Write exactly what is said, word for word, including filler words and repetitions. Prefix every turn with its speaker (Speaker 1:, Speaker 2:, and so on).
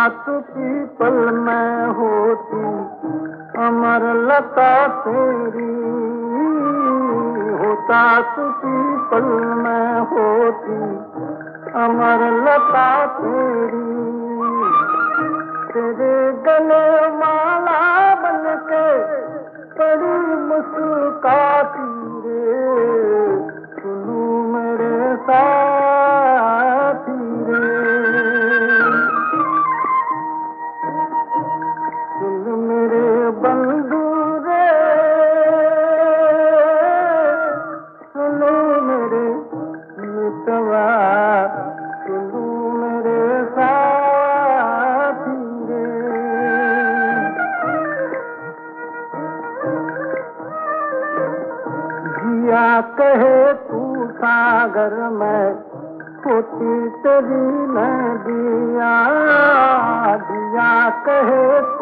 Speaker 1: तू पीपल में होती अमर लता तेरी, होता तू पीपल में होती अमर लता तेरी। तेरे गले माला बनके बड़ी मुस्काती रे, सुनू मेरे साथी रे। सुन मेरे बंधु रे, सुनो मेरे मितवा, सुनो मेरे साथी रे। जिया कहे तू सागर में होती तेरी नदिया, जिया कहे